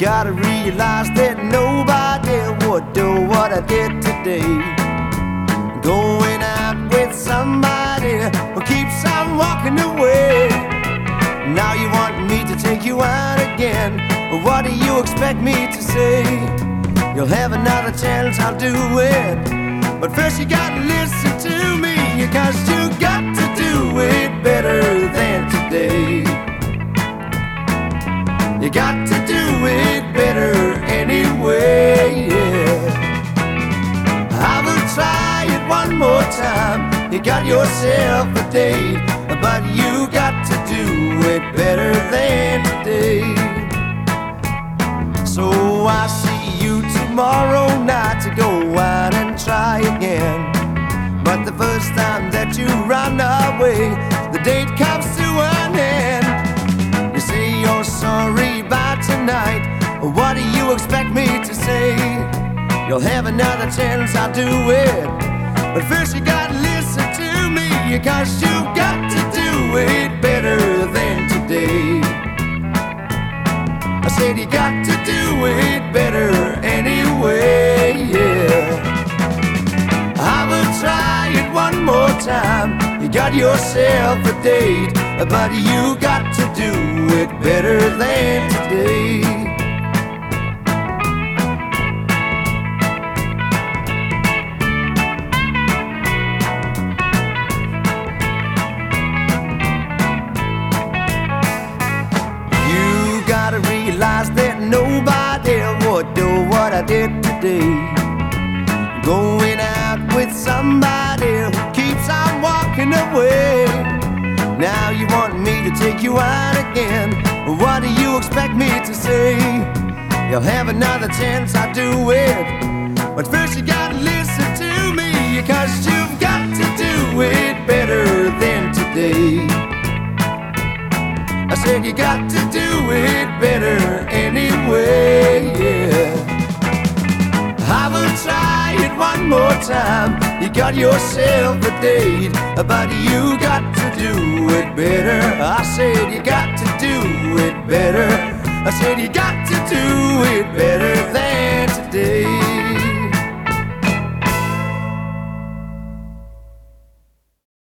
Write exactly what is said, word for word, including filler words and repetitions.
gotta realize that nobody would do what I did today. Going out with somebody who keeps on walking away. Now you want me to take you out again. What do you expect me to say? You'll have another chance, I'll do it. But first you gotta listen to me, 'cause you got to do it better than today. You got to do it better anyway, yeah. I will try it one more time. You got yourself a date, but you got to do it better than today. So I see you tomorrow night to go out and try again. But the first time that you run away, the date comes to an end. You say you're sorry by tonight. What do you expect me to say? You'll have another chance, I'll do it. But first you gotta listen to me, 'cause you got to do it better than today. I said you got to do it better anyway, yeah. I will try it one more time. You got yourself a date, but you got to do it better than today. You gotta realize that nobody would do what I did today. Going out with somebody who keeps on walking away. Now you want me to take you out again. What do you expect me to say? You'll have another chance, I'll do it. But first you gotta listen to me, 'cause you've got to do it better than today. I said you got to do it better anyway, yeah. I will try it one more time. You got yourself a date, but you got to do it better. I said you got to do it better. I said you got to do it better than